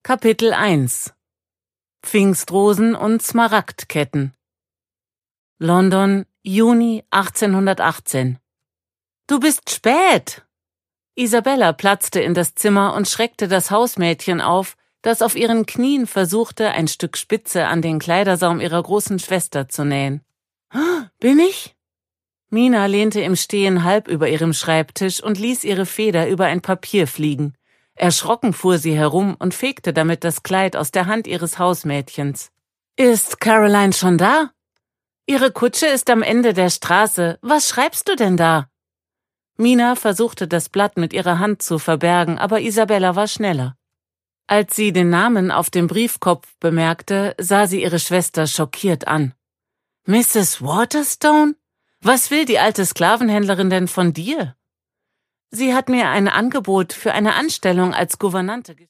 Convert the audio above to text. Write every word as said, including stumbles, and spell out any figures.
Kapitel eins Pfingstrosen und Smaragdketten. London, Juni achtzehnhundertachtzehn. »Du bist spät!« Isabella platzte in das Zimmer und schreckte das Hausmädchen auf, das auf ihren Knien versuchte, ein Stück Spitze an den Kleidersaum ihrer großen Schwester zu nähen. »Bin ich?« Mina lehnte im Stehen halb über ihrem Schreibtisch und ließ ihre Feder über ein Papier fliegen. Erschrocken fuhr sie herum und fegte damit das Kleid aus der Hand ihres Hausmädchens. »Ist Caroline schon da?« »Ihre Kutsche ist am Ende der Straße. Was schreibst du denn da?« Mina versuchte das Blatt mit ihrer Hand zu verbergen, aber Isabella war schneller. Als sie den Namen auf dem Briefkopf bemerkte, sah sie ihre Schwester schockiert an. »Misses Waterstone? Was will die alte Sklavenhändlerin denn von dir?« »Sie hat mir ein Angebot für eine Anstellung als Gouvernante